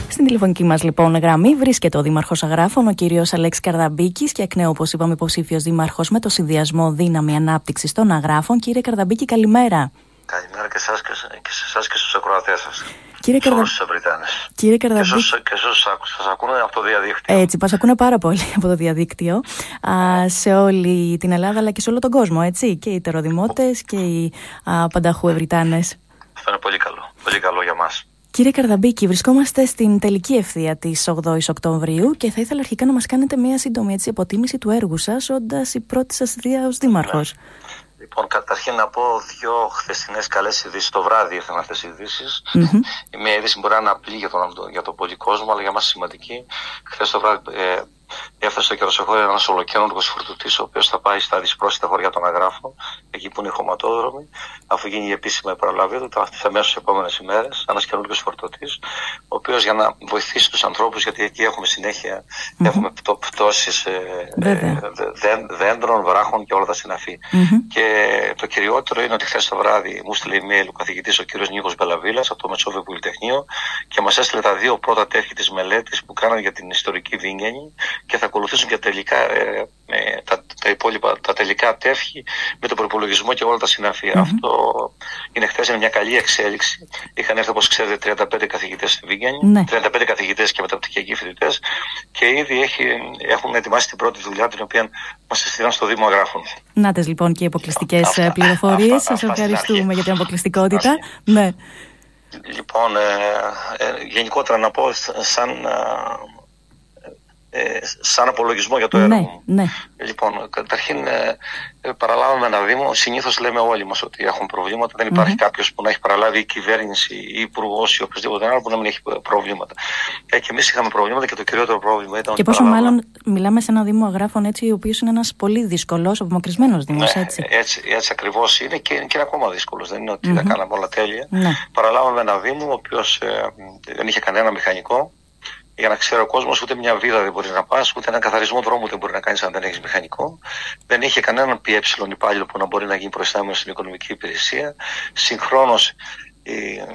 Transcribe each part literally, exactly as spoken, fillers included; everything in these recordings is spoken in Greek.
Στην τηλεφωνική μας λοιπόν γραμμή βρίσκεται ο Δήμαρχος Αγράφων, ο κύριος Αλέξης Καρδαμπίκης, και εκ νέου, όπως είπαμε, υποψήφιος δήμαρχος με το συνδυασμό Δύναμη Ανάπτυξης των Αγράφων. Κύριε Καρδαμπίκη, καλημέρα. Καλημέρα και σε εσάς και, σε εσάς και στους ακροατές σας. Κύριε, Καρδα... Κύριε Καρδαμπίκη. Και στους σας ακούνε από το διαδίκτυο. Έτσι, μας ακούνε πάρα πολύ από το διαδίκτυο. Α, σε όλη την Ελλάδα αλλά και σε όλο τον κόσμο, έτσι. Και οι τεροδημότες και οι α, πανταχού ευρυτάνες. Αυτό είναι πολύ καλό. Πολύ καλό για μας. Κύριε Καρδαμπίκη, βρισκόμαστε στην τελική ευθεία της ογδόης Οκτωβρίου και θα ήθελα αρχικά να μας κάνετε μια σύντομη έτσι, αποτίμηση του έργου σας, όντας η πρώτη σας θητεία ως δήμαρχος. Ναι. Λοιπόν, καταρχήν να πω δύο χθεσινές καλές ειδήσεις. Το βράδυ ήρθαν αυτές οι ειδήσεις. Mm-hmm. Η μία είδηση μπορεί να είναι απλή για τον, για τον πολύ κόσμο, αλλά για μας σημαντική. Χθες το βράδυ ε, έφτασε στο κεροσοχώριο ένας ολοκαίνουργος φορτωτής, ο οποίος θα πάει στα δυσπρόσιτα χωριά των Αγράφων, εκεί που είναι οι χωματόδρομοι, αφού γίνει η επίσημη παραλαβή του, θα έρθει αμέσως τις επόμενες ημέρες. Ένας καινούργιος φορτωτής, ο οποίος για να βοηθήσει τους ανθρώπους, γιατί εκεί έχουμε συνέχεια mm-hmm. έχουμε πτώσεις ε, ε, δέντρων, βράχων και όλα τα συναφή. Mm-hmm. Και το κυριότερο είναι ότι χθες το βράδυ μου στείλε email ο καθηγητής ο κ. Νίκος Μπελαβίλας από το Μετσόβιο Πολυτεχνείο και μας έστειλε τα δύο πρώτα τεύχη της μελέτης που κάνανε για την ιστορική Βίγγενη και θα ακολουθήσουν και τελικά, ε, ε, τα, τα υπόλοιπα, τα τελικά τεύχη με τον προπολογισμό και όλα τα συναφή. Mm-hmm. Αυτό είναι χθες, είναι μια καλή εξέλιξη. Είχαν έρθει, όπως ξέρετε, τριάντα πέντε καθηγητές στη Βίγγενη, mm-hmm. τριάντα πέντε καθηγητές και μεταπτυχιακοί φοιτητές και ήδη έχει, έχουν ετοιμάσει την πρώτη δουλειά την οποία μας έστειλαν στο Δήμο Αγράφων. Νάτες λοιπόν και οι αποκλειστικές πληροφορίες. Σας ευχαριστούμε για την αποκλειστικότητα. Ναι. Λοιπόν, ε, ε, γενικότερα να πω σαν... Ε, σαν απολογισμό για το έργο ναι, μου. Ναι. Λοιπόν, καταρχήν ε, ε, παραλάβαμε ένα Δήμο. Συνήθως λέμε όλοι μας ότι έχουν προβλήματα. Δεν υπάρχει mm-hmm. κάποιος που να έχει παραλάβει η κυβέρνηση ή υπουργός ή οποιοδήποτε άλλο που να μην έχει προβλήματα. Ε, και εμείς είχαμε προβλήματα και το κυριότερο πρόβλημα ήταν. Και πόσο μάλλον μιλάμε σε ένα Δήμο Αγράφων, έτσι, ο οποίος είναι ένας πολύ δύσκολος, απομακρυσμένος Δήμος. Ναι, έτσι. έτσι, έτσι ακριβώς είναι και, και είναι ακόμα δύσκολος. Δεν είναι ότι mm-hmm. τα κάναμε όλα τέλεια. Ναι. Παραλάβαμε ένα Δήμο ο οποίος ε, δεν είχε κανένα μηχανικό. Για να ξέρει ο κόσμος, ούτε μια βίδα δεν μπορεί να πας, ούτε έναν καθαρισμό δρόμου δεν μπορεί να κάνεις αν δεν έχεις μηχανικό. Δεν είχε κανέναν ΠΕ υπάλληλο που να μπορεί να γίνει προϊστάμενος στην οικονομική υπηρεσία. Συγχρόνως, η,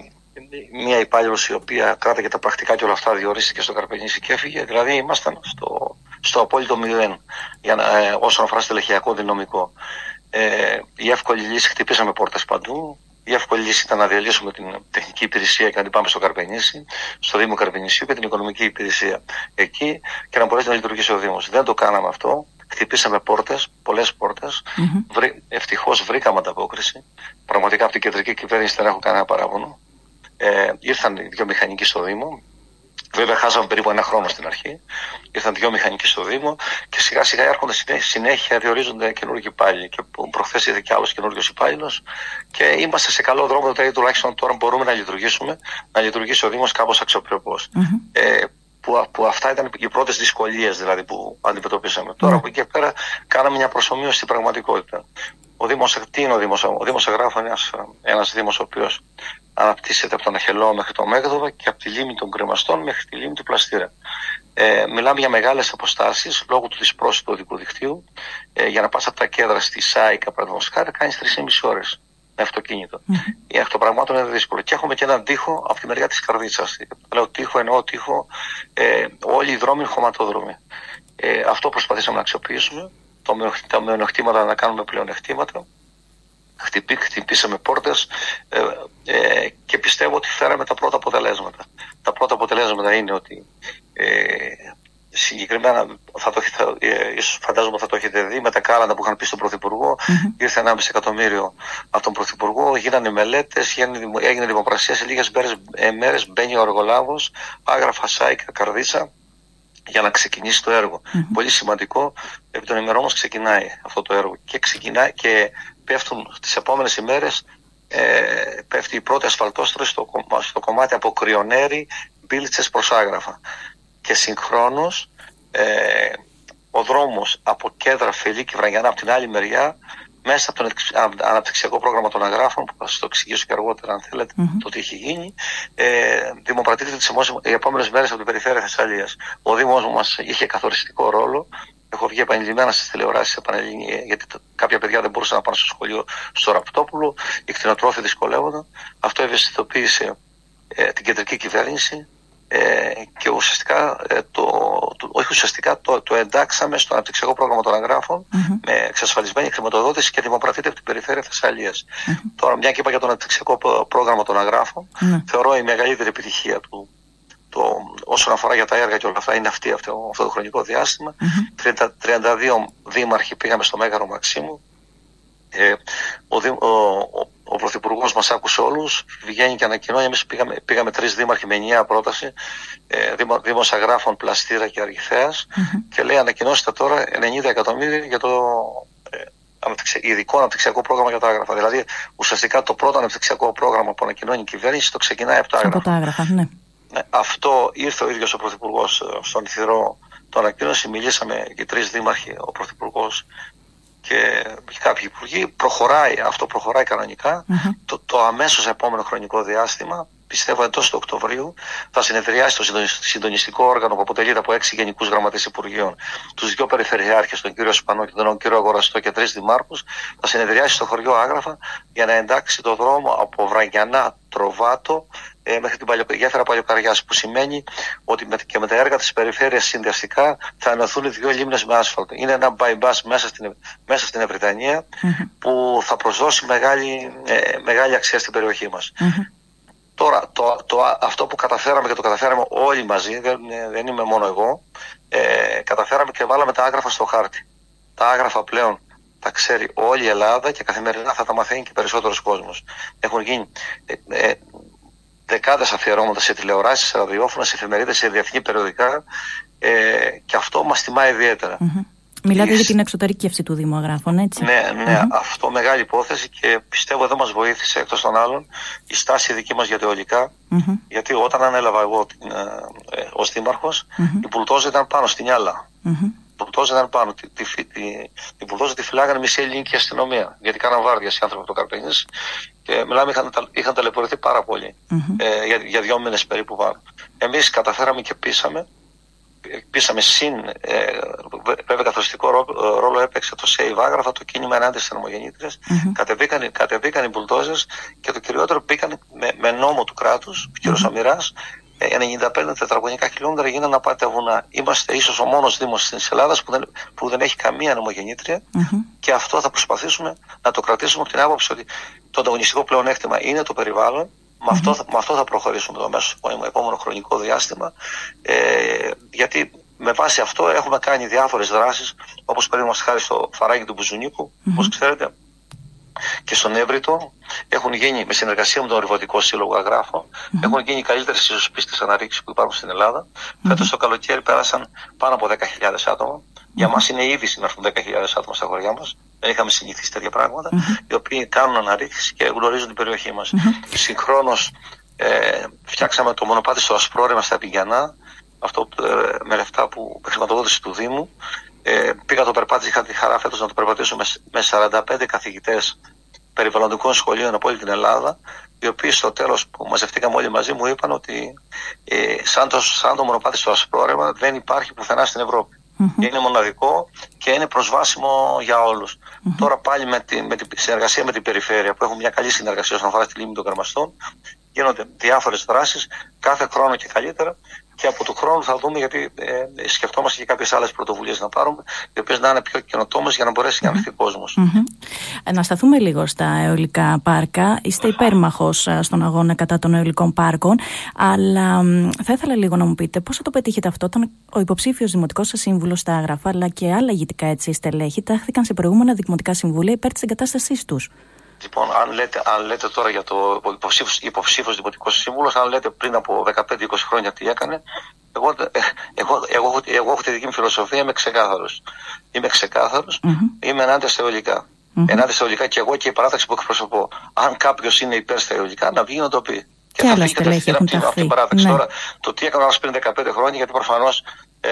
μια υπάλληλος η οποία κράταγε τα πρακτικά και όλα αυτά διορίστηκε στο Καρπενήσι και έφυγε. Δηλαδή, ήμασταν στο, στο απόλυτο μηδέν για να, ε, όσον αφορά στελεχειακό δυναμικό. Ε, η εύκολη λύση, χτυπήσαμε πόρτες παντού. Η εύκολη λύση ήταν να διαλύσουμε την τεχνική υπηρεσία και να την πάμε στο Καρπενήσι, στο Δήμο Καρπενησίου και την οικονομική υπηρεσία εκεί και να μπορέσει να λειτουργήσει ο Δήμος. Δεν το κάναμε αυτό. Χτυπήσαμε πόρτες, πολλές πόρτες. Mm-hmm. Βρή, ευτυχώς βρήκαμε ανταπόκριση. Πραγματικά από την κεντρική κυβέρνηση δεν έχω κανένα παράπονο. Ε, ήρθαν οι δύο μηχανικοί στο Δήμο. Βέβαια, χάσαμε περίπου ένα χρόνο στην αρχή. Ήρθαν δύο μηχανικοί στο Δήμο και σιγά σιγά έρχονται συνέχεια, διορίζονται καινούργιοι υπάλληλοι. Και προχθές ήρθε κι άλλος καινούριος υπάλληλος. Και είμαστε σε καλό δρόμο, δηλαδή τουλάχιστον τώρα μπορούμε να λειτουργήσουμε, να λειτουργήσει ο Δήμος κάπως αξιοπρεπώς. Mm-hmm. Ε, που, που αυτά ήταν οι πρώτες δυσκολίες δηλαδή, που αντιμετωπίσαμε. Mm-hmm. Τώρα από εκεί και πέρα κάναμε μια προσομοίωση στην πραγματικότητα. Ο Δήμος, τι είναι ο Δήμος, ο Δήμος Αγράφων είναι ένας, ένας Δήμος ο οποίος αναπτύσσεται από τον Αχελό μέχρι το Μέγδοβα και από τη λίμνη των Κρεμαστών μέχρι τη λίμνη του Πλαστήρα. Ε, μιλάμε για μεγάλες αποστάσεις λόγω του δυσπρόσιτου οδικού δικτύου. Ε, για να πας από τα κέντρα στη Σάικα, παραδείγματος χάρη, κάνεις τρεις και μισή ώρες με αυτοκίνητο. Mm-hmm. Η εκ των πραγμάτων είναι δύσκολο. Και έχουμε και έναν τοίχο από τη μεριά της Καρδίτσας. Λέω τοίχο, εννοώ τοίχο, ε, όλοι οι δρόμοι είναι χωματόδρομοι. Ε, αυτό προσπαθήσαμε να αξιοποιήσουμε. Τα μειονεκτήματα να κάνουμε πλεονεκτήματα. Χτυπή, χτυπήσαμε πόρτες ε, ε, και πιστεύω ότι φέραμε τα πρώτα αποτελέσματα. Τα πρώτα αποτελέσματα είναι ότι ε, συγκεκριμένα, θα το, θα, ε, ίσως φαντάζομαι θα το έχετε δει, με τα κάλαντα που είχαν πει στον Πρωθυπουργό, mm-hmm. ήρθε ενάμιση εκατομμύριο από τον Πρωθυπουργό, γίνανε μελέτες, έγινε δημοπρασία, σε λίγες μέρες, ε, μέρες μπαίνει ο εργολάβος, Άγραφα, Σάικα, Καρδίτσα, για να ξεκινήσει το έργο. Mm-hmm. Πολύ σημαντικό, επί των ημερών μας ξεκινάει αυτό το έργο και ξεκινάει και πέφτουν τις επόμενες ημέρες, ε, πέφτει η πρώτη ασφαλτόστρωση στο, στο κομμάτι από Κρυονέρη, Μπίλτσες προς Άγραφα. Και συγχρόνως ε, ο δρόμος από Κέντρα, Φιλή και Βραγιανά από την άλλη μεριά, μέσα από το αναπτυξιακό πρόγραμμα των Αγράφων, που θα σας το εξηγήσω και αργότερα αν θέλετε, mm-hmm. το τι έχει γίνει, ε, δημοπρατείται τις οι επόμενες μέρες από την περιφέρεια Θεσσαλίας. Ο Δήμος μας είχε καθοριστικό ρόλο. Έχω βγει επανειλημμένα στις τηλεοράσεις, γιατί κάποια παιδιά δεν μπορούσαν να πάνε στο σχολείο στο Ραπτόπουλο, οι κτηνοτρόφοι δυσκολεύονταν. Αυτό ευαισθητοποίησε ε, την κεντρική κυβέρνηση. Ε, και ουσιαστικά, ε, το, το, όχι ουσιαστικά το, το εντάξαμε στο αναπτυξιακό πρόγραμμα των Αγράφων mm-hmm. με εξασφαλισμένη χρηματοδότηση και δημοπρατείται από την περιφέρεια Θεσσαλίας. Mm-hmm. Τώρα, μια και είπα για το αναπτυξιακό πρόγραμμα των Αγράφων, mm-hmm. θεωρώ η μεγαλύτερη επιτυχία του το, όσον αφορά για τα έργα και όλα αυτά είναι αυτή, αυτό, αυτό το χρονικό διάστημα. Mm-hmm. τριάντα δύο δήμαρχοι πήγαμε στο Μέγαρο Μαξίμου. Ε, ο, ο, ο, ο Πρωθυπουργός μας άκουσε όλους, βγαίνει και ανακοινώνει. Εμείς πήγαμε, πήγαμε τρεις δήμαρχοι με ενιαία πρόταση, ε, δήμο, Δήμος Αγράφων, Πλαστήρα και Αργιθέας, mm-hmm. και λέει ανακοινώστε τώρα ενενήντα εκατομμύρια για το ε, ειδικό αναπτυξιακό πρόγραμμα για τα Άγραφα. Δηλαδή ουσιαστικά το πρώτο αναπτυξιακό πρόγραμμα που ανακοινώνει η κυβέρνηση το ξεκινάει από τα Άγραφα. Από τα Άγραφα, ναι. Ναι, αυτό ήρθε ο ίδιος ο Πρωθυπουργός στον Ηθυρό, το ανακοίνωσε, μιλήσαμε και τρεις δήμαρχοι, ο Πρωθυπουργός και κάποιοι υπουργοί. Προχωράει, αυτό προχωράει κανονικά. Mm-hmm. Το, το αμέσως επόμενο χρονικό διάστημα, πιστεύω εντός του Οκτωβρίου, θα συνεδριάσει το συντονιστικό όργανο που αποτελείται από έξι γενικούς γραμματείς υπουργείων, τους δύο περιφερειάρχες, τον κύριο Σπανό και τον κύριο Αγοραστό και τρεις δημάρχους. Θα συνεδριάσει στο χωριό Άγραφα για να εντάξει το δρόμο από Βραγιανά, Τροβάτο, ε, μέχρι την Παλιο... γέφυρα Παλιοκαριάς, που σημαίνει ότι με, και με τα έργα της περιφέρειας συνδυαστικά θα ενωθούν δύο λίμνες με άσφαλτο. Είναι ένα bypass μέσα στην, μέσα στην Ευρυτανία mm-hmm. που θα προσδώσει μεγάλη, ε, μεγάλη αξία στην περιοχή μας. Mm-hmm. Τώρα, το, το, αυτό που καταφέραμε και το καταφέραμε όλοι μαζί, δεν, δεν είμαι μόνο εγώ, ε, καταφέραμε και βάλαμε τα Άγραφα στο χάρτη. Τα Άγραφα πλέον τα ξέρει όλη η Ελλάδα και καθημερινά θα τα μαθαίνει και περισσότερος κόσμος. Έχουν γίνει ε, ε, δεκάδες αφιερώματα σε τηλεοράσεις, σε ραδιόφωνα, σε εφημερίδες, σε διεθνή περιοδικά, ε, και αυτό μας τιμά ιδιαίτερα. Mm-hmm. Μιλάτε η... για την εξωτερικεύση του Δήμου Αγράφων, έτσι. Ναι, ναι, mm-hmm. αυτό μεγάλη υπόθεση και πιστεύω εδώ μας βοήθησε εκτός των άλλων η στάση δική μας για τα αιωλικά. Mm-hmm. Γιατί όταν ανέλαβα εγώ την, ε, ε, ως δήμαρχος, mm-hmm. η πουλτόζα ήταν πάνω στην Ιάλα. Mm-hmm. Η πουλτόζα ήταν πάνω. Την τη, τη, τη πουλτόζα τη φυλάγανε μισή ελληνική αστυνομία. Γιατί κάναν βάρδια οι άνθρωποι από το Καρπενής και μιλάμε, είχαν, είχαν ταλαιπωρηθεί πάρα πολύ. Mm-hmm. Ε, για, για δύο μήνες περίπου πάνω. Εμείς καταφέραμε και πείσαμε. Πείσαμε συν, ε, βέβαια καθοριστικό ρόλο, ρόλο έπαιξε το ΣΕΙΒ Άγραφα, το κίνημα ενάντια στις θερμογεννήτριες. Mm-hmm. Κατεβήκαν, κατεβήκαν οι μπουλντόζες και το κυριότερο πήγαν με, με νόμο του κράτους, ο κ. Σαμυράς, ενενήντα πέντε τετραγωνικά χιλιόμετρα γίνανε απάτια βουνά. Είμαστε ίσως ο μόνος δήμος της Ελλάδας που δεν, που δεν έχει καμία νομογεννήτρια mm-hmm. και αυτό θα προσπαθήσουμε να το κρατήσουμε από την άποψη ότι το ανταγωνιστικό πλεονέκτημα είναι το περιβάλλον. Με αυτό, mm-hmm. με αυτό θα προχωρήσουμε το μέσο επόμενο χρονικό διάστημα, ε, γιατί με βάση αυτό έχουμε κάνει διάφορες δράσεις, όπως παραδείγματος χάρη στο φαράγγι του Μπουζουνίκου, mm-hmm. όπως ξέρετε, και στον Έβριτο έχουν γίνει, με συνεργασία με τον Ορειβωτικό Σύλλογο Αγράφων, mm-hmm. έχουν γίνει οι καλύτερες ισοσπίστες αναρρίξεις που υπάρχουν στην Ελλάδα. Mm-hmm. Φέτος το καλοκαίρι πέρασαν πάνω από δέκα χιλιάδες άτομα. Mm-hmm. Για μας είναι είδηση να έρθουν δέκα χιλιάδες άτομα στα χωριά μας. Δεν είχαμε συνηθίσει τέτοια πράγματα, mm-hmm. οι οποίοι κάνουν αναρρίξεις και γνωρίζουν την περιοχή μας. Mm-hmm. Συγχρόνως ε, φτιάξαμε το μονοπάτι στο Ασπρόρεμα στα Πηγιανά, αυτό ε, με λεφτά που με χρηματοδότηση του Δήμου. Ε, πήγα το περπάτη, είχα τη χαρά φέτος να το περπατήσω με, με σαράντα πέντε καθηγητές περιβαλλοντικών σχολείων από όλη την Ελλάδα, οι οποίοι στο τέλος που μαζευτήκαμε όλοι μαζί μου είπαν ότι ε, σαν, το, σαν το μονοπάτι στο Ασπρόρεμα δεν υπάρχει πουθενά στην Ευρώπη. Mm-hmm. Είναι μοναδικό και είναι προσβάσιμο για όλους. Mm-hmm. Τώρα πάλι με τη, με τη συνεργασία με την περιφέρεια, που έχουμε μια καλή συνεργασία όσον αφορά τη λίμνη των Καρμαστών, γίνονται διάφορες δράσεις κάθε χρόνο και καλύτερα, και από του χρόνου θα δούμε, γιατί ε, σκεφτόμαστε και κάποιες άλλες πρωτοβουλίες να πάρουμε, οι οποίες να είναι πιο καινοτόμες για να μπορέσει mm-hmm. να ανοιχτεί κόσμος. Mm-hmm. Να σταθούμε λίγο στα αιωλικά πάρκα. Είστε υπέρμαχος στον αγώνα κατά των αιωλικών πάρκων, αλλά θα ήθελα λίγο να μου πείτε πώς θα το πετύχετε αυτό όταν ο υποψήφιος δημοτικός σας σύμβουλος στα Άγραφα, αλλά και άλλα ηγετικά έτσι στελέχη, τάχθηκαν σε προηγούμενα δημοτικά συμβούλια υπέρ της εγκατάστασής τους. Λοιπόν, αν λέτε, αν λέτε τώρα για το υποψήφιος, υποψήφιος δημοτικός σύμβουλος, αν λέτε πριν από δεκαπέντε είκοσι χρόνια τι έκανε, εγώ, εγώ, εγώ, εγώ, εγώ έχω τη δική μου φιλοσοφία, είμαι ξεκάθαρος. Είμαι ξεκάθαρος, mm-hmm. είμαι ενάντια στα αιωλικά. Mm-hmm. Ενάντια στα αιωλικά και εγώ και η παράταξη που εκπροσωπώ. Αν κάποιος είναι υπέρ στα αιωλικά, να βγει να το πει. Και, και θα φύγει κατευθείαν από την, από την παράταξη. Ναι. Τώρα, το τι έκανε πριν δεκαπέντε χρόνια, γιατί προφανώς ε,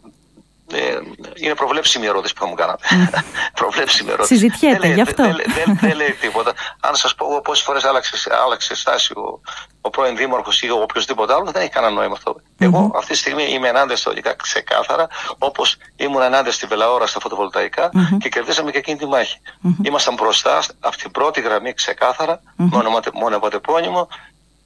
Ε, είναι προβλέψιμη η ερώτηση που μου κάνατε. Mm. προβλέψιμη ερώτηση. Συζητιέται δεν, γι' αυτό. Δεν, δεν, δεν λέει τίποτα. Αν σας πω πόσες φορές άλλαξε, άλλαξε στάση ο, ο πρώην δήμαρχος ή ο οποιοδήποτε άλλο, δεν έχει κανένα νόημα αυτό. Mm-hmm. Εγώ αυτή τη στιγμή είμαι ενάντια στα αιωλικά ξεκάθαρα, όπως ήμουν ενάντια στη Βελαώρα στα φωτοβολταϊκά mm-hmm. και κερδίσαμε και εκείνη τη μάχη. Mm-hmm. Ήμασταν μπροστά από την πρώτη γραμμή ξεκάθαρα, mm-hmm. μόνο, μόνο από τεπώνυμο.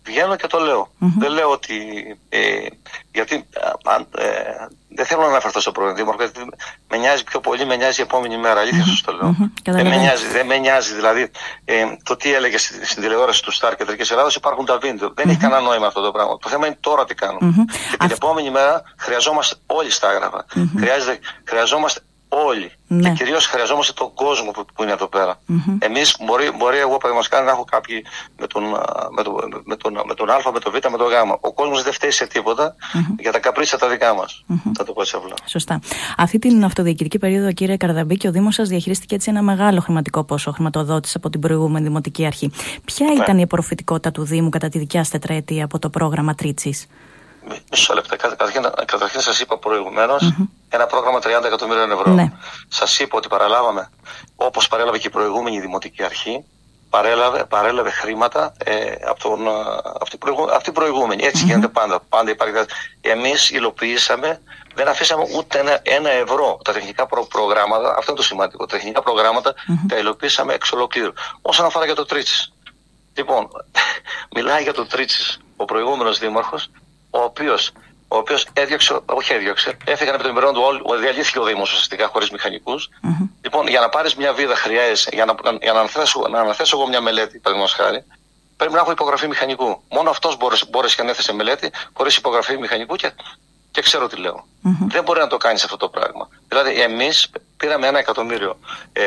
βγαίνω και το λέω. Mm-hmm. Δεν λέω ότι. Ε, γιατί ε, ε, δεν θέλω να αναφερθώ στο πρώην δήμαρχο, γιατί με νοιάζει πιο πολύ, με νοιάζει η επόμενη μέρα. Αλήθεια mm-hmm. σας το λέω. Mm-hmm. Δεν, με νοιάζει, δεν με νοιάζει. Δηλαδή, ε, το τι έλεγε στην, στην τηλεόραση του Σταρ Κεντρικής Ελλάδας, υπάρχουν τα βίντεο. Mm-hmm. Δεν έχει κανένα νόημα αυτό το πράγμα. Το θέμα είναι τώρα τι κάνουμε. Mm-hmm. Και την Αυ... επόμενη μέρα χρειαζόμαστε όλοι στα έγγραφα. Mm-hmm. Χρειαζόμαστε όλοι. Ναι. Και κυρίως χρειαζόμαστε τον κόσμο που, που είναι εδώ πέρα. Mm-hmm. Εμείς, μπορεί, μπορεί εγώ παραδείγματος να έχω κάποιοι με τον, με, τον, με, τον, με τον Α, με τον Β, με τον Γ. Ο κόσμος δεν φταίει σε τίποτα mm-hmm. για τα καπρίσια τα δικά μας. Mm-hmm. Θα το πω έτσι απλά. Σωστά. Αυτή την αυτοδιοικητική περίοδο, κύριε Καρδαμπίκη, ο Δήμος σας διαχειρίστηκε έτσι ένα μεγάλο χρηματικό ποσό χρηματοδότηση από την προηγούμενη Δημοτική Αρχή. Ποια ήταν ναι. η απορροφητικότητα του Δήμου κατά τη δικιά σας τετραετία από το πρόγραμμα Τρίτσης? Μισό λεπτό. Καταρχήν σας είπα προηγουμένως mm-hmm. ένα πρόγραμμα τριάντα εκατομμύριων ευρώ. Ναι. Σας είπα ότι παραλάβαμε, όπως παρέλαβε και η προηγούμενη Δημοτική Αρχή, παρέλαβε, παρέλαβε χρήματα ε, από, τον, από, την από την προηγούμενη. Έτσι mm-hmm. γίνεται πάντα. Πάντα υπάρχει. Εμείς υλοποιήσαμε, δεν αφήσαμε ούτε ένα, ένα ευρώ. Τα τεχνικά προ, προγράμματα, αυτό είναι το σημαντικό. Τα τεχνικά προγράμματα mm-hmm. τα υλοποιήσαμε εξ ολοκλήρου. Όσον αφορά για το Τρίτσης. Λοιπόν, μιλάει για το Τρίτσης ο προηγούμενος δήμαρχος, ο οποίος, ο οποίος έδιωξε, όχι έδιωξε, έφυγαν από την ημερών του όλου, διαλύθηκε ο Δήμος ουσιαστικά χωρίς μηχανικούς. Mm-hmm. Λοιπόν, για να πάρεις μια βίδα χρειάζεσαι, για να, για να, αναθέσω, να αναθέσω εγώ μια μελέτη, παραδείγματος χάρη, πρέπει να έχω υπογραφή μηχανικού. Μόνο αυτός μπόρεσε και ανέθεσε μελέτη χωρίς υπογραφή μηχανικού και, και ξέρω τι λέω. Mm-hmm. Δεν μπορεί να το κάνεις αυτό το πράγμα. Δηλαδή, εμείς πήραμε ένα εκατομμύριο ε,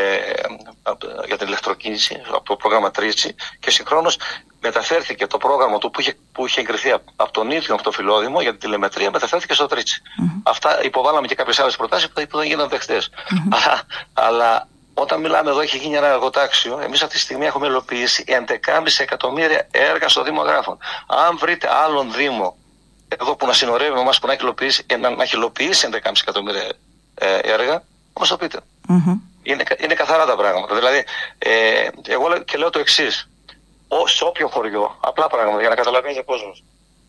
για την ηλεκτροκίνηση από το πρόγραμμα Τρίτσι και συγχρόνως μεταφέρθηκε το πρόγραμμα του που είχε, που είχε εγκριθεί από τον ίδιο από το Φιλόδημο για την τηλεμετρία, μεταφέρθηκε στο Τρίτσι. Mm-hmm. Αυτά υποβάλαμε και κάποιες άλλες προτάσεις που δεν γίνανε δεχτές. Mm-hmm. Αλλά, αλλά όταν μιλάμε εδώ, έχει γίνει ένα εργοτάξιο. Εμείς αυτή τη στιγμή έχουμε υλοποιήσει έντεκα κόμμα πέντε εκατομμύρια έργα στο Δήμο Γράφων. Αν βρείτε άλλον Δήμο εδώ που να συνορεύει με εμάς που να έχει υλοποιήσει, να, να έχει υλοποιήσει έντεκα κόμμα πέντε εκατομμύρια ε, έργα, όμως το πείτε. Mm-hmm. Είναι, είναι καθαρά τα πράγματα. Δηλαδή, ε, εγώ λέω, και λέω το εξής. Σε όποιο χωριό, απλά πράγματα για να καταλαβαίνει ο κόσμος.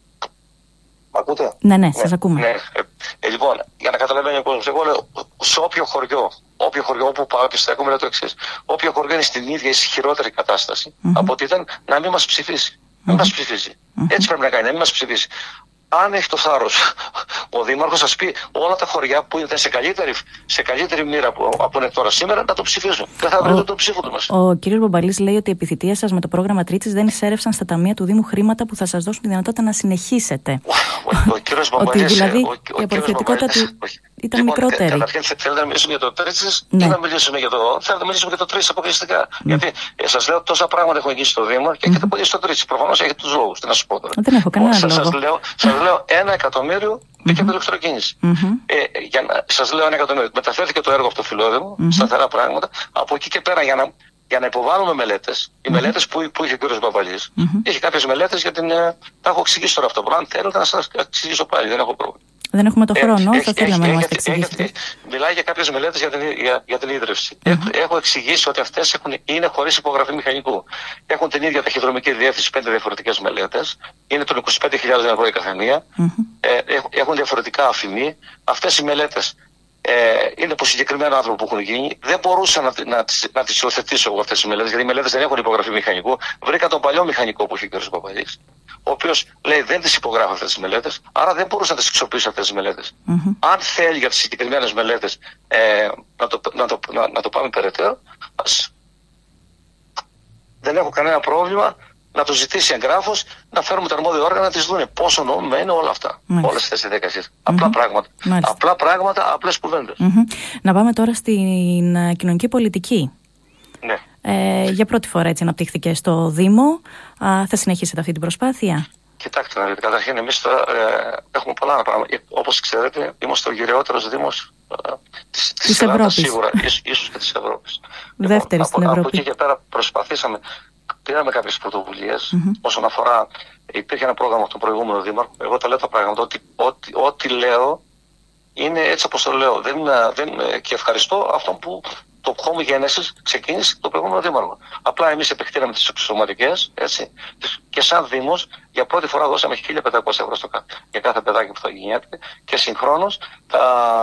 Μ' ακούτε? Ναι, ναι, σας ακούμε. Ναι. Ε, ε, λοιπόν, για να καταλαβαίνει ο κόσμος, εγώ λέω σε όποιο χωριό, όποιο χωριό όπου πάω και στέκομαι, λέω το εξής. Όποιο χωριό είναι στην ίδια ισχυρότερη κατάσταση mm-hmm. από ότι ήταν, να μην μας ψηφίσει. Mm-hmm. Να μην μας ψηφίσει. Mm-hmm. Έτσι πρέπει να κάνει, να μην μας ψηφίσει. Αν έχει το θάρρος ο Δήμαρχος, σας πει όλα τα χωριά που ήταν σε καλύτερη, σε καλύτερη μοίρα που, από είναι τώρα σήμερα να το ψηφίσουν. Δεν θα βρείτε τον ψήφο του μας. Ο κ. Μπομπαλής λέει ότι η επιθυμία σας με το πρόγραμμα Τρίτσης δεν εισέρευσαν στα ταμεία του Δήμου χρήματα που θα σας δώσουν τη δυνατότητα να συνεχίσετε. Ο, ο, ο κ. Μπομπαλής. Ότι δηλαδή ο, ο, η απορροφητικότητα του ήταν λοιπόν, μικρότερη. Καταρχήν θέλετε να μιλήσουμε για το Τρίτσης ναι. ή να μιλήσουμε για το. Θέλετε να μιλήσουμε για το Τρίτσης αποκλειστικά. Ναι. Γιατί ε, σας λέω τόσα πράγματα έχουν γίνει στο Δήμο και έχετε πολύ στο Τρίτσης. Προφανώς έχετε τους λόγους. Τι να σου πω τώρα. Δεν έχω κανένα λόγο. Σας λέω ένα εκατομμύριο μπήκε από την ηλεκτροκίνηση. Σας λέω ένα εκατομμύριο. Μεταφέρθηκε το έργο από το Φιλόδημο, σταθερά πράγματα. Από εκεί και πέρα για να. Για να υποβάλουμε μελέτες, οι mm-hmm. μελέτες που, που είχε ο κ. Μπαμπαλής, mm-hmm. είχε κάποιες μελέτες για την. Τα έχω εξηγήσει τώρα αυτό. Αν θέλετε να σας εξηγήσω πάλι, δεν έχω πρόβλημα. Δεν έχουμε το χρόνο, ε, θα θέλαμε να μας εξηγήσετε. Μιλάει για κάποιες μελέτες για την, για, για την ίδρυυση. Mm-hmm. Έχω, έχω εξηγήσει ότι αυτές έχουν, είναι χωρίς υπογραφή μηχανικού. Έχουν την ίδια ταχυδρομική διεύθυνση, πέντε διαφορετικές μελέτες. Είναι των είκοσι πέντε χιλιάδες ευρώ η καθεμία. Mm-hmm. Ε, έχουν διαφορετικά αφημί. Αυτές οι μελέτες. Ε, είναι από συγκεκριμένο άνθρωπο που έχουν γίνει. Δεν μπορούσα να, να, να τις υιοθετήσω εγώ αυτές τις μελέτες, γιατί οι μελέτες δεν έχουν υπογραφή μηχανικού. Βρήκα τον παλιό μηχανικό που είχε ο κ. Παπαδής, ο οποίος λέει δεν τις υπογράφει αυτές τις μελέτες, άρα δεν μπορούσα να τις αξιοποιήσω αυτές τις μελέτες. Mm-hmm. Αν θέλει για τις συγκεκριμένες μελέτες ε, να, το, να, το, να, να το πάμε περαιτέρω, ας, δεν έχω κανένα πρόβλημα να το ζητήσει εγγράφος, να φέρουμε τα αρμόδια όργανα να τις δούνε πόσο νόμιμα είναι όλα αυτά. Mm-hmm. Όλες αυτές οι διαδικασίες. Mm-hmm. Απλά πράγματα. Mm-hmm. Απλά πράγματα, απλές κουβέντες. Mm-hmm. Να πάμε τώρα στην uh, κοινωνική πολιτική. Ναι. Ε, για πρώτη φορά έτσι αναπτύχθηκε στο Δήμο. Α, θα συνεχίσετε αυτή την προσπάθεια? Κοιτάξτε, να δείτε, καταρχήν εμείς τώρα ε, έχουμε πολλά να πράγματα. Όπως ξέρετε, είμαστε ο γυραιότερος Δήμος ε, της, της, της Ελλάδας, σίγουρα, ίσως, ίσως και της Ευρώπης. Δεύτερη λοιπόν, στην από, Ευρώπη. Από εκεί και πέρα προσπαθήσαμε. Πήραμε κάποιες πρωτοβουλίες mm-hmm. όσον αφορά. Υπήρχε ένα πρόγραμμα από τον προηγούμενο Δήμαρχο. Εγώ τα λέω τα πράγματα. Ό,τι, ό,τι, ό,τι λέω είναι έτσι όπως το λέω. Δεν, δεν, και ευχαριστώ αυτόν που το το κόμμα γένεσης ξεκίνησε το προηγούμενο δήμαρχο. Απλά εμείς επεκτείναμε τις εξωματικές, έτσι, και σαν Δήμος για πρώτη φορά δώσαμε χίλια πεντακόσια ευρώ στο, για κάθε παιδάκι που θα γίνεται και συγχρόνως θα,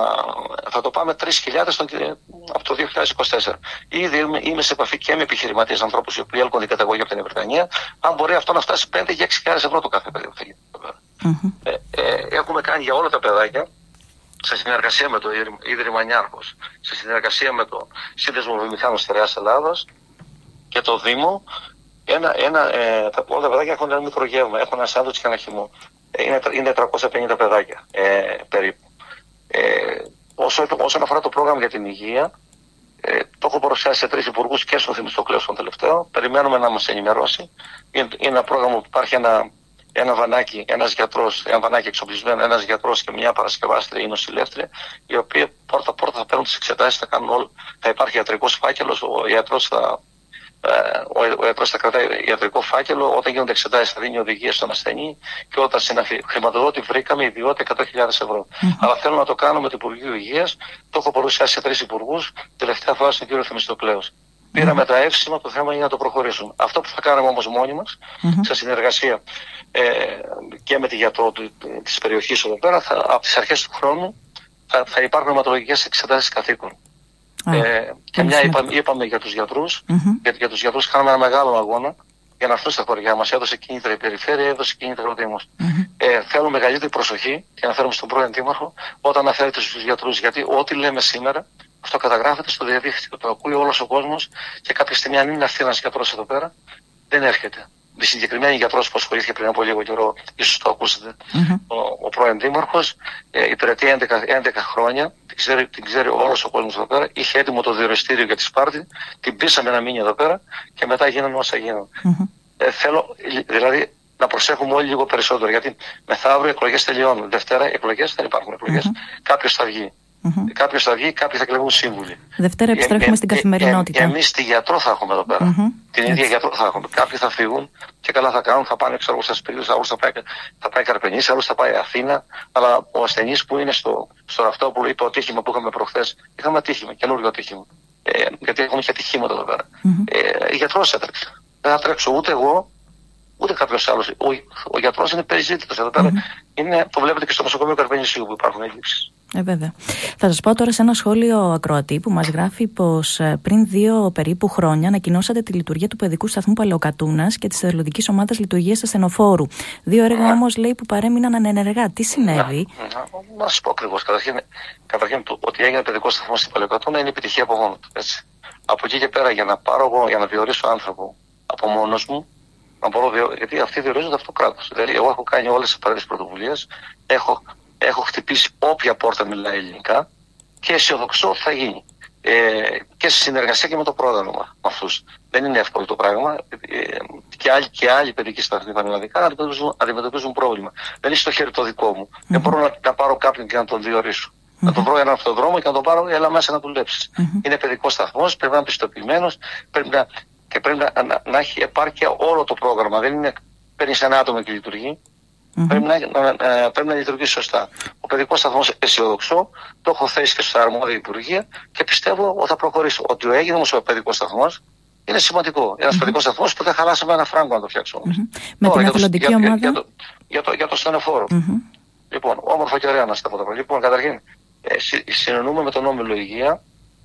θα το πάμε τρεις χιλιάδες από το δύο χιλιάδες είκοσι τέσσερα. Ήδη είμαι, είμαι σε επαφή και με επιχειρηματίες ανθρώπους οι οποίοι έλκονται την καταγωγή από την Βρετανία, αν μπορεί αυτό να φτάσει πέντε και έξι χιλιάδες ευρώ το κάθε παιδί που θα γίνει εδώ πέρα. Mm-hmm. Ε, ε, έχουμε κάνει για όλα τα παιδάκια, σε συνεργασία με το Ίδρυμα Νιάρχος, σε συνεργασία με το Σύνδεσμο Βιομηχάνων Στερεάς Ελλάδας και το Δήμο, ένα, ένα, ε, τα, όλα τα παιδάκια έχουν ένα μικρό γεύμα, έχουν ένα σάντουιτς και ένα χυμό. Ε, είναι, είναι τριακόσια πενήντα παιδάκια ε, περίπου. Ε, όσο, όσον αφορά το πρόγραμμα για την υγεία, ε, το έχω παρουσιάσει σε τρεις υπουργούς και στον Θεμιστοκλέο στον τελευταίο. Περιμένουμε να μας ενημερώσει. Είναι, είναι ένα πρόγραμμα που υπάρχει ένα. Ένα βανάκι, ένας γιατρός, ένα βανάκι εξοπλισμένο, ένας γιατρός και μια παρασκευάστρια ή νοσηλεύτρια, οι οποίοι πόρτα-πόρτα θα παίρνουν τις εξετάσεις, θα κάνουν όλο. Θα υπάρχει ιατρικός φάκελος, ο ιατρός θα, ε, ο, ο ιατρός θα κρατάει ιατρικό φάκελο, όταν γίνονται εξετάσεις θα δίνει οδηγίες στον ασθενή και όταν συναφή. Χρηματοδότη βρήκαμε ιδιότητα εκατό χιλιάδες ευρώ. Mm-hmm. Αλλά θέλω να το κάνω με το Υπουργείο Υγείας, το έχω παρουσιάσει σε τρεις υπουργούς, τελευταία φορά στον κύριο Θεμιστοκλέου. Mm-hmm. Πήραμε τα εύσημα, το θέμα είναι να το προχωρήσουμε. Αυτό που θα κάνουμε όμως μόνοι μας, mm-hmm. σε συνεργασία ε, και με τη γιατρό της περιοχής εδώ πέρα, θα, από τις αρχές του χρόνου θα, θα υπάρχουν αιματολογικές εξετάσεις καθήκων. Mm-hmm. Ε, και μια είπαμε, είπαμε για τους γιατρούς, mm-hmm. για, για τους γιατρούς κάναμε ένα μεγάλο αγώνα για να έρθουν στα χωριά μας. Έδωσε κίνητρα η περιφέρεια, έδωσε κίνητρα ο Δήμος. Mm-hmm. Ε, θέλω μεγαλύτερη προσοχή και να φέρουμε στον πρώην Δήμαρχο όταν αναφέρεται στους γιατρούς. Γιατί ό,τι λέμε σήμερα, αυτό καταγράφεται στο διαδίκτυο. Το ακούει όλος ο κόσμος και κάποια στιγμή, αν είναι αυτή ένας γιατρός εδώ πέρα, δεν έρχεται. Η συγκεκριμένη γιατρός που ασχολήθηκε πριν από λίγο καιρό, ίσως το ακούσατε, mm-hmm. ο, ο πρώην Δήμαρχος, ε, υπηρετεί έντεκα χρόνια, την ξέρει, την ξέρει όλος ο κόσμος εδώ πέρα, είχε έτοιμο το διοριστήριο για τη Σπάρτη, την πείσαμε να μείνει εδώ πέρα και μετά γίνανε όσα γίνανε. Mm-hmm. Ε, θέλω δηλαδή να προσέχουμε όλοι λίγο περισσότερο, γιατί μεθαύριο εκλογές τελειώνουν. Δευτέρα εκλογές δεν υπάρχουν εκλογές. Mm-hmm. Κάποιος θα βγει. Mm-hmm. Κάποιος θα βγει, κάποιοι θα εκλεγούν σύμβουλοι. Δευτέρα επιστρέφουμε ε, στην ε, καθημερινότητα. Ε, ε, Εμείς τη γιατρό θα έχουμε εδώ πέρα. Mm-hmm. Την ίδια Έτσι. γιατρό θα έχουμε. Κάποιοι θα φύγουν και καλά θα κάνουν, θα πάνε ξέρω, στα σπίτια, άλλους θα πάει, θα πάει Καρπενήσι, άλλους θα πάει Αθήνα. Αλλά ο ασθενής που είναι στο, στο Ραυτόπουλο ή το ατύχημα που είχαμε προχθές, είχαμε ατύχημα, καινούργιο ατύχημα. Ε, γιατί έχουμε και ατυχήματα εδώ πέρα. Mm-hmm. Ε, γιατρός έτρεξε. Δεν θα τρέξω ούτε εγώ, ούτε κάποιος άλλος. Ο, ο γιατρός είναι περιζήτητος εδώ πέρα. Mm-hmm. Είναι, το βλέπετε και στο νοσοκομείο Καρπενήσιου που υπάρχουν έλλειψεις. Ε, βέβαια. Θα σας πω τώρα σε ένα σχόλιο ακροατή που μας γράφει πως πριν δύο περίπου χρόνια ανακοινώσατε τη λειτουργία του παιδικού σταθμού Παλαιοκατούνας και της εθελοντικής ομάδας λειτουργίας ασθενοφόρου. Δύο έργα ναι. όμως λέει που παρέμειναν ανενεργά. Τι συνέβη? Να, να, να σας πω ακριβώς. Καταρχήν, καταρχήν το, ότι έγινε παιδικό σταθμό στην Παλαιοκατούνα είναι επιτυχία από μόνο του. Έτσι. Από εκεί και πέρα για να πάρω εγώ, για να διορίσω άνθρωπο από μόνος μου, να μπορώ, γιατί αυτοί διορίζονται από το κράτος. Δηλαδή, εγώ έχω κάνει όλες τις απαραίτητες πρωτοβουλίες, έχω, έχω χτυπήσει όποια πόρτα μιλάει ελληνικά και αισιοδοξώ ότι θα γίνει. Ε, και σε συνεργασία και με το πρόγραμμα με αυτούς. Δεν είναι εύκολο το πράγμα. Ε, και άλλοι, και άλλοι παιδικοί σταθμοί πανελλαδικά αντιμετωπίζουν, αντιμετωπίζουν πρόβλημα. Δεν είναι στο χέρι το δικό μου. Mm-hmm. Δεν μπορώ να, να πάρω κάποιον και να τον διορίσω. Mm-hmm. Να τον βρω έναν αυτοδρόμο και να τον πάρω, έλα μέσα να δουλέψει. Mm-hmm. Είναι παιδικό σταθμός, πρέπει να είναι πιστοποιημένος, πρέπει να. Και πρέπει να, να, να έχει επάρκεια όλο το πρόγραμμα. Δεν είναι παίρνει ένα άτομο και λειτουργεί. Mm-hmm. Πρέπει, να, να, να, πρέπει να λειτουργήσει σωστά. Ο παιδικός σταθμός αισιοδοξώ, το έχω θέσει και στα αρμόδια υπουργεία και πιστεύω ότι θα προχωρήσω. Ότι ο έγινε όμως ο παιδικός σταθμός είναι σημαντικό. Ένας mm-hmm. παιδικός σταθμός που δεν χαλάσαμε ένα φράγκο να το φτιάξουμε. Mm-hmm. Με την εθελοντική ομάδα. Για, για, το, για, το, για το στενοφόρο. Mm-hmm. Λοιπόν, όμορφα και ωραία να στα πω. Λοιπόν, καταρχήν, ε, συνεννοούμε με τον Όμιλο Υγεία.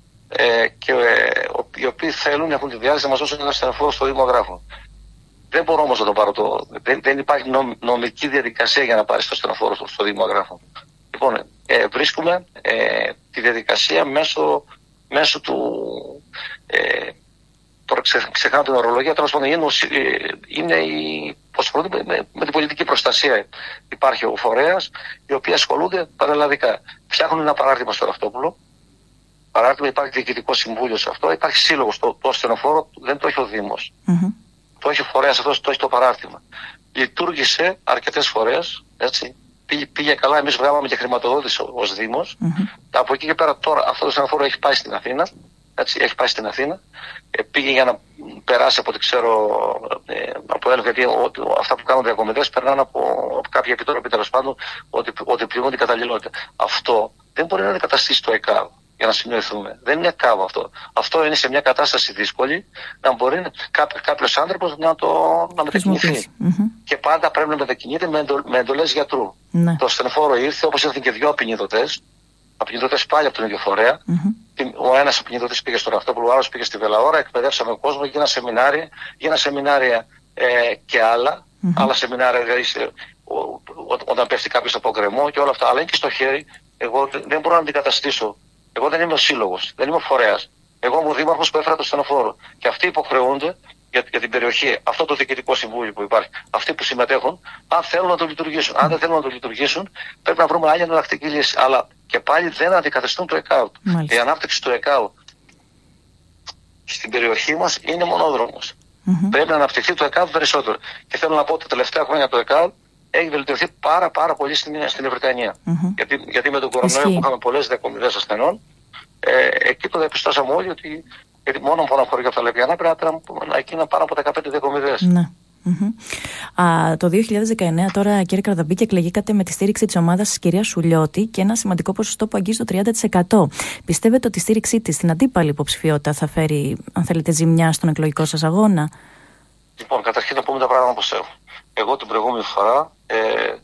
Ε, και ε, οι οποίοι θέλουν, έχουν τη διάθεση να μας δώσουν ένα στενοφόρο στο δημογράφο. Δεν μπορώ όμως να το πάρω το. Δεν, δεν υπάρχει νομ, νομική διαδικασία για να πάρει το στενοφόρο στο, στο δημογράφο. Λοιπόν, ε, βρίσκουμε ε, τη διαδικασία μέσω, μέσω του. Ε, τώρα ξε, ξεχνάω την ορολογία, τέλος πάντων είναι, είναι η, πώς με, με, με την πολιτική προστασία. Υπάρχει ο φορέας, οι οποίοι ασχολούνται πανελλαδικά. Φτιάχνουν ένα παράρτημα στο Ραυτόπουλο. Παράρτημα, υπάρχει διοικητικό συμβούλιο σε αυτό, υπάρχει σύλλογος. Το, το στενοφόρο δεν το έχει ο Δήμος. Mm-hmm. Το έχει ο φορέας αυτός, το έχει το παράρτημα. Λειτουργήσε αρκετές φορές, έτσι. Πήγε, πήγε καλά, εμείς βγάλαμε και χρηματοδότηση ως Δήμος. Mm-hmm. Από εκεί και πέρα τώρα αυτό το στενοφόρο έχει πάει στην Αθήνα. Έτσι, έχει πάει στην Αθήνα. Ε, πήγε για να περάσει από ό,τι ξέρω ε, από έλεγχο, γιατί ο, ο, αυτά που κάνουν διακομιδές περνάνε από, από κάποια επιτροπή τέλος πάντων ότι, ότι πληρώνουν την καταλληλότητα. Αυτό δεν μπορεί να αντικαταστήσει το ΕΚΑΒ. για να συνοηθούμε. Δεν είναι κάβο αυτό. Αυτό είναι σε μια κατάσταση δύσκολη να μπορεί κάποιος άνθρωπος να, το, να μετακινηθεί. Mm-hmm. Και πάντα πρέπει να μετακινείται με, εντο, με εντολές γιατρού. Mm-hmm. Το ασθενοφόρο ήρθε, όπως ήρθαν και δύο απεινιδωτές. Απεινιδωτές πάλι από τον ίδιο φορέα. Mm-hmm. Ο ένας απεινιδωτής πήγε στον Ραφτόπουλο, ο άλλος πήγε στη Βελαώρα. Εκπαιδεύσαμε κόσμο, γίνανε σεμινάρια, γίνανε σεμινάρια ε, και άλλα. Mm-hmm. Άλλα σεμινάρια, δηλαδή ο, ο, όταν πέφτει κάποιος από γκρεμό και όλα αυτά. Αλλά είναι και στο χέρι. Εγώ δεν μπορώ να αντικαταστήσω. Εγώ δεν είμαι ο σύλλογος, δεν είμαι ο φορέας. Εγώ είμαι ο δήμαρχος που έφερα το στενοφόρο. Και αυτοί υποχρεούνται για, για την περιοχή, αυτό το διοικητικό συμβούλιο που υπάρχει, αυτοί που συμμετέχουν, αν θέλουν να το λειτουργήσουν. Αν δεν θέλουν να το λειτουργήσουν, πρέπει να βρούμε άλλη εναλλακτική λύση. Αλλά και πάλι δεν αντικαθιστούν το ΕΚΑΟ. Η ανάπτυξη του ΕΚΑΟ στην περιοχή μας είναι μονόδρομος. Mm-hmm. Πρέπει να αναπτυχθεί το ΕΚΑΟ περισσότερο. Και θέλω να πω ότι τα τελευταία χρόνια το ΕΚΑΟ έχει βελτιωθεί πάρα, πάρα πολύ στην, στην Ευρυτανία. Mm-hmm. Γιατί, γιατί με τον κορονοϊό που είχαμε πολλές δεκομιδές ασθενών, ε, εκεί το διαπιστώσαμε όλοι ότι γιατί μόνο από ένα χωριό από τα Λεπιανά πρέπει να εκείνα πάνω από δεκαπέντε δεκομιδές. Ναι. Mm-hmm. Α, το δύο χιλιάδες δεκαεννέα τώρα, κύριε Καραδαμπίκη, εκλεγήκατε με τη στήριξη της ομάδας της κυρίας Σουλιώτη και ένα σημαντικό ποσοστό που αγγίζει το τριάντα τοις εκατό. Πιστεύετε ότι η στήριξή της στην αντίπαλη υποψηφιότητα θα φέρει, αν θέλετε, ζημιά στον εκλογικό σας αγώνα? Λοιπόν, καταρχήν να πούμε τα πράγματα όπως έχουν. Εγώ την προηγούμενη φορά ε,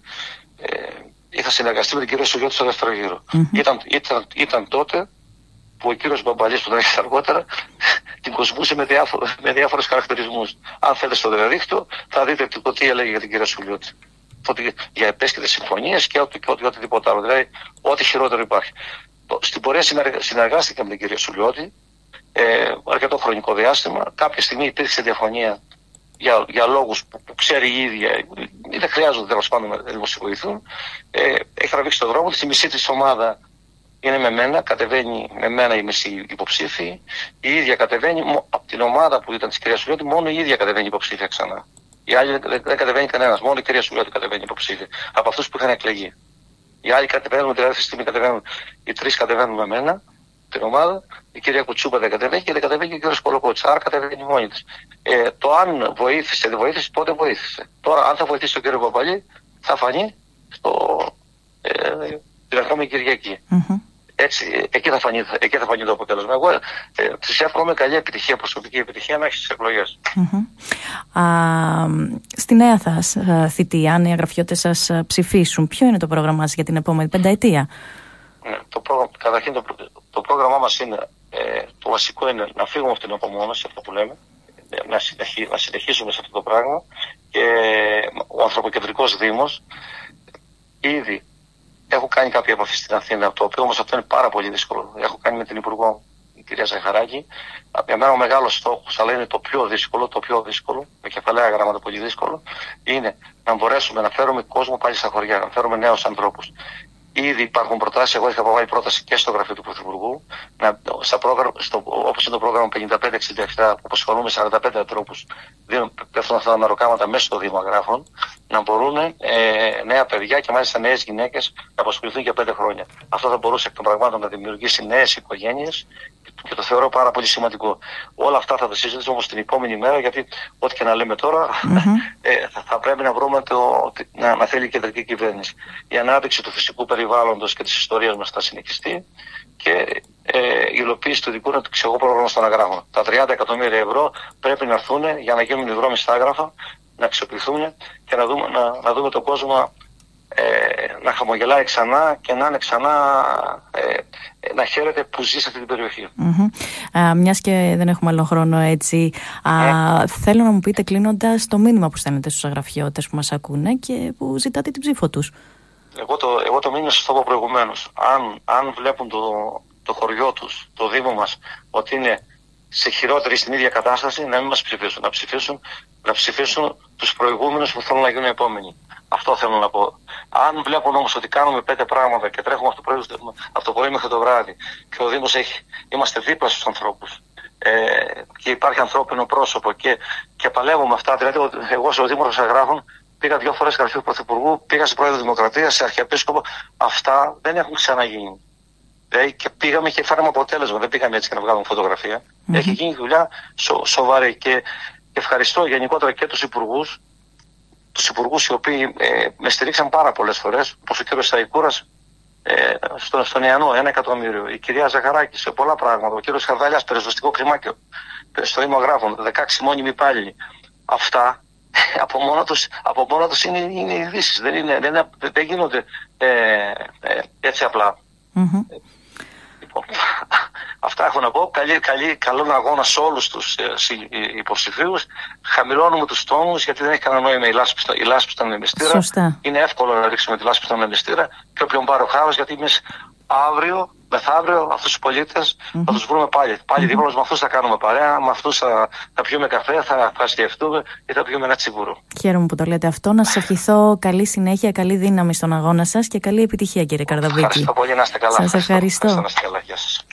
ε, είχα συνεργαστεί με την κυρία Σουλιώτη στο δεύτερο γύρο. Mm-hmm. Ήταν, ήταν, ήταν τότε που ο κύριος Μπαμπαλής, που τον έχει αργότερα, την κοσμούσε με, διάφο, με διάφορους χαρακτηρισμούς. Αν θέλετε στο διαδίκτυο, θα δείτε το τι έλεγε για την κυρία Σουλιώτη. Ότι, για επέσχετες συμφωνίες και ό,τι, και ό,τι, οτιδήποτε άλλο. Δηλαδή, ό,τι χειρότερο υπάρχει. Στην πορεία συνεργα, συνεργάστηκα με την κυρία Σουλιώτη ε, αρκετό χρονικό διάστημα. Κάποια στιγμή υπήρξε διαφωνία για, για λόγους που, που ξέρει η ίδια, ή δεν χρειάζονται τέλος πάντων να δημοσιοποιηθούν. Ε, έχει τραβήξει τον δρόμο της, η μισή της ομάδα είναι με μένα, κατεβαίνει με μένα η μισή υποψήφοι. Η ίδια κατεβαίνει από την ομάδα που ήταν της κυρίας Σουλιώτη, μόνο η ίδια κατεβαίνει υποψήφια ξανά. Οι άλλοι δεν, δεν κατεβαίνει κανένας, μόνο η κυρία Σουλιώτη κατεβαίνει υποψήφια. Από αυτούς που είχαν εκλεγεί. Οι άλλοι κατεβαίνουν, δηλαδή αυτή τη στιγμή κατεβαίνουν, οι τρεις κατεβαίνουν με μένα, την ομάδα, η κυρία Κουτσούπα δεν κατεβαίνει και δεν κατεβαίνει και ο κύριος Κολοκότσης. Άρα κατεβαίνει μόνη της. Ε, το αν βοήθησε, δεν βοήθησε, πότε βοήθησε. Τώρα, αν θα βοηθήσει τον κύριο Παπαλή, θα φανεί στο, ε, την ερχόμενη Κυριακή. Mm-hmm. Έτσι, εκεί θα φανεί, εκεί θα φανεί το αποτέλεσμα. Εγώ ε, της εύχομαι καλή επιτυχία, προσωπική επιτυχία να έχει στις εκλογές. Mm-hmm. Α, στη νέα σας θητεία, αν οι αγραφιώτες σας ψηφίσουν, ποιο είναι το πρόγραμμά σας για την επόμενη πενταετία? Ναι, το πρόγραμμα, καταρχήν το, το πρόγραμμά μας είναι, ε, το βασικό είναι να φύγουμε από την απομόνωση, αυτό που λέμε, να, συνεχί, να συνεχίσουμε σε αυτό το πράγμα και ο ανθρωποκεντρικός Δήμος ήδη έχω κάνει κάποια επαφή στην Αθήνα, το οποίο όμως αυτό είναι πάρα πολύ δύσκολο. Έχω κάνει με την Υπουργό, η κυρία Ζαχαράκη. Για μένα ο μεγάλος στόχος, αλλά είναι το πιο δύσκολο, το πιο δύσκολο, με κεφαλαία γράμματα πολύ δύσκολο, είναι να μπορέσουμε να φέρουμε κόσμο πάλι στα χωριά, να φέρουμε νέους ανθρώπους. Ήδη υπάρχουν προτάσεις, εγώ είχα αποβάλει πρόταση και στο γραφείο του Πρωθυπουργού, να, στα πρόγραμμα, στο, όπως είναι το πρόγραμμα πενήντα πέντε εξήντα επτά, που απασχολούμε σαράντα πέντε ανθρώπους, πέφτουν αυτά τα μεροκάματα μέσα στο Δήμο Αγράφων, να μπορούν ε, νέα παιδιά και μάλιστα νέες γυναίκες να απασχοληθούν για πέντε χρόνια. Αυτό θα μπορούσε εκ των πραγμάτων να δημιουργήσει νέες οικογένειες και το θεωρώ πάρα πολύ σημαντικό. Όλα αυτά θα τα συζητήσουμε όμως την επόμενη μέρα, γιατί ό,τι και να λέμε τώρα, mm-hmm. ε, θα, θα πρέπει να βρούμε το, να, να θέλει η κεντρική κυβέρνηση. Η ανάπτυξη του φυσικού περιβάλλοντος και της ιστορίας μας θα συνεχιστεί και ε, η υλοποίηση του δικού του ξεγό πρόγραμμα στον Αγράφο. Τα τριάντα εκατομμύρια ευρώ πρέπει να έρθουν για να γίνουν οι δρόμοι στα Άγραφα, να αξιοποιηθούν και να δούμε, να, να δούμε τον κόσμο ε, να χαμογελάει ξανά και να είναι ξανά ε, να χαίρεται που ζει σε αυτή την περιοχή. Mm-hmm. Α, μιας και δεν έχουμε άλλο χρόνο έτσι, α, ε. θέλω να μου πείτε κλείνοντας το μήνυμα που στέλνετε στους αγραφιώτες που μας ακούνε και που ζητάτε την ψήφο τους. Εγώ το, εγώ το μήνυμα σας το είπα προηγουμένως. Αν, αν βλέπουν το, το χωριό τους, το Δήμο μας, ότι είναι σε χειρότερη στην ίδια κατάσταση, να μην μας ψηφίσουν. Να ψηφίσουν, να ψηφίσουν τους προηγούμενους που θέλουν να γίνουν επόμενοι. Αυτό θέλω να πω. Αν βλέπουν όμως ότι κάνουμε πέντε πράγματα και τρέχουμε από το πρωί, από το πρωί μέχρι το βράδυ και ο Δήμος έχει, είμαστε δίπλα στους ανθρώπους ε, και υπάρχει ανθρώπινο πρόσωπο και, και παλεύουμε αυτά. Δηλαδή, εγώ στο Δήμο Αγράφων πήγα δύο φορές στο γραφείο του Πρωθυπουργού, πήγα στην Πρόεδρο Δημοκρατίας, σε Αρχιεπίσκοπο. Αυτά δεν έχουν ξαναγίνει. Δηλαδή, και πήγαμε και φέραμε αποτέλεσμα. Δεν πήγαμε έτσι και να βγάλουμε φωτογραφία. Mm-hmm. Έχει γίνει δουλειά σο, σοβαρή και, και ευχαριστώ γενικότερα και τους υπουργούς, τους υπουργούς οι οποίοι ε, με στηρίξαν πάρα πολλές φορές, όπως ο κ. Σταϊκούρας, Ε, στο, στον Ιαννό, ένα εκατομμύριο. Η κυρία Ζαχαράκη σε πολλά πράγματα. Ο κύριος Χαρδαλιάς, περιοριστικό κλιμάκιο. Στο Δημογράφων, δεκαέξι μόνιμοι υπάλληλοι. Αυτά από μόνο τους, από μόνο τους είναι, είναι ειδήσεις. Δεν, είναι, δεν, δεν γίνονται ε, ε, έτσι απλά. Mm-hmm. Λοιπόν, αυτά έχω να πω. Καλή, καλή, καλόν αγώνα σε όλους τους ε, υποψηφίους. Χαμηλώνουμε τους τόνους, γιατί δεν έχει κανένα νόημα η λάσπη, η λάσπη στον μνημιστήρα. Σωστά. Είναι εύκολο να ρίξουμε τη λάσπη στον μνημιστήρα και όποιον πάρει ο χάρος, γιατί εμείς αύριο, μεθαύριο, αυτούς τους πολίτες mm-hmm. θα τους βρούμε πάλι. Πάλι mm-hmm. δίπλα με αυτούς θα κάνουμε παρέα, με αυτούς θα, θα πιούμε καφέ, θα, θα σκεφτούμε ή θα πιούμε ένα τσιμπούρο. Χαίρομαι που το λέτε αυτό. Να σας ευχηθώ καλή συνέχεια, καλή δύναμη στον αγώνα σας και καλή επιτυχία, κύριε Καρδαβίκη. Ευχαριστώ πολύ, να είστε καλά. Σας ευχαριστώ. Ευχαριστώ. Να είστε καλά. Γεια σας.